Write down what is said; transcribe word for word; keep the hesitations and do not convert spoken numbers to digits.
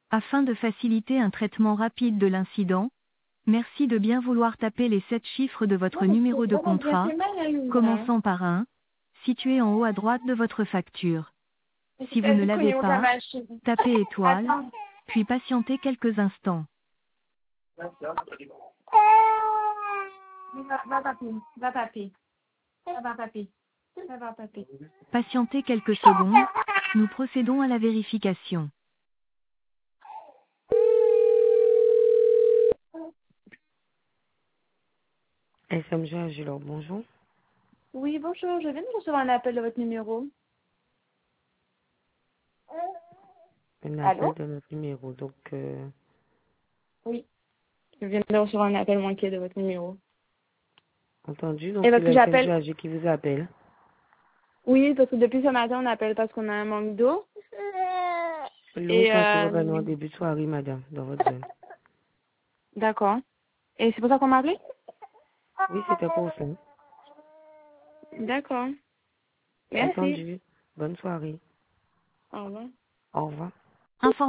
Afin de faciliter un traitement rapide de l'incident, merci de bien vouloir taper les sept chiffres de votre numéro de contrat, commençant par un, situé en haut à droite de votre facture. Si vous ne l'avez pas, tapez étoile, Attends. puis patientez quelques instants. Va, va taper, va taper. Ça va taper. Ça va taper. Patientez quelques secondes, nous procédons à la vérification. S M G Agilor, bonjour. Oui, bonjour, je viens de recevoir un appel de votre numéro. Un appel Allô? de notre numéro, donc euh, Oui, je viens de recevoir un appel manqué de votre numéro. entendu, donc Et c'est parce le que S M G j'appelle... A G qui vous appelle. Oui, parce que depuis ce matin, on appelle parce qu'on a un manque d'eau. L'eau Et quand c'est euh... revenu en début de soirée, madame, dans votre zone. D'accord. Et c'est pour ça qu'on m'a appelé? Oui, c'était pour ça. D'accord. Merci. Entendu. Bonne soirée. Au revoir. Au revoir.